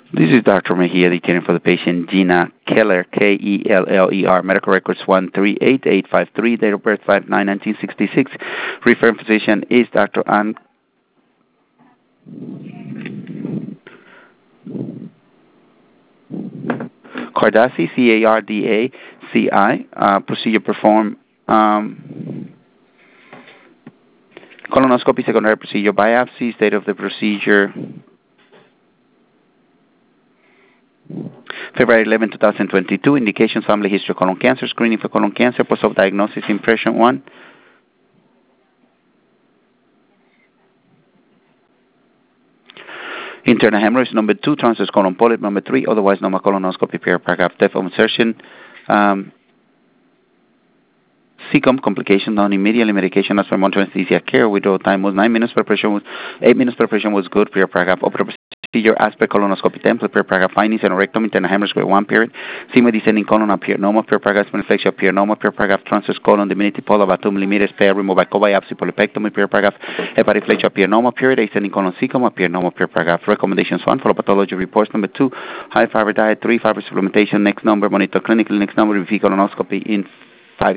This is Dr. Mejia detailing for the patient Gina Keller, Keller, medical records 138853, date of birth 5/9/1966. Referring physician is Dr. Ann Cardaci, Cardaci. Procedure performed colonoscopy, secondary procedure, biopsy. State of the procedure February 11, 2022. Indications: family history of colon cancer, screening for colon cancer, post-op diagnosis, impression 1. Internal hemorrhage number 2, transverse colon polyp number 3, otherwise normal colonoscopy, paragraph, depth of insertion. CCOM complication done immediately. Medication as per monitoring anesthesia care. Withdrawal time was 9 minutes. Preparation was 8 minutes. Preparation was good. Paragraph. Operative procedure as per colonoscopy template. Paragraph. Findings and rectum internal hemorrhage grade 1 period. Sigma descending colon appear normal. Paragraph. Inflection appear normal. Paragraph. Transverse colon diminutive polyp about 2 millimeters. Pair removed by co-biopsy polypectomy. Paragraph. Hepatic flexion appear normal. Period. Ascending colon CCOM appear normal. Paragraph. Recommendations 1. Follow pathology reports. Number 2. High fiber diet. 3. Fiber supplementation. Next number. Monitor clinically. Next number. Review colonoscopy in